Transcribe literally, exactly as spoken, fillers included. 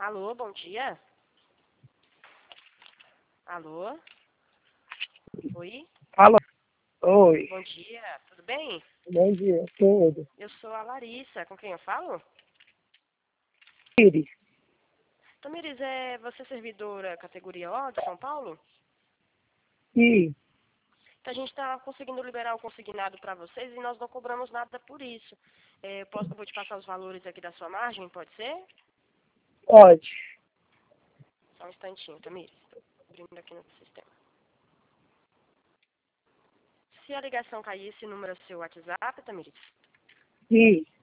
Alô, bom dia. Alô? Oi? Alô? Oi. Bom dia, tudo bem? Bom dia. Tudo. Eu sou a Larissa, com quem eu falo? Iris. Tamires, é você servidora categoria O de São Paulo? Sim. Então a gente está conseguindo liberar o consignado para vocês e nós não cobramos nada por isso. É, eu, posso, eu vou te passar os valores aqui da sua margem, pode ser? Pode. Só um instantinho, Tamires. Estou abrindo aqui no sistema. Se a ligação cair, esse número é o seu WhatsApp, Tamires? Sim.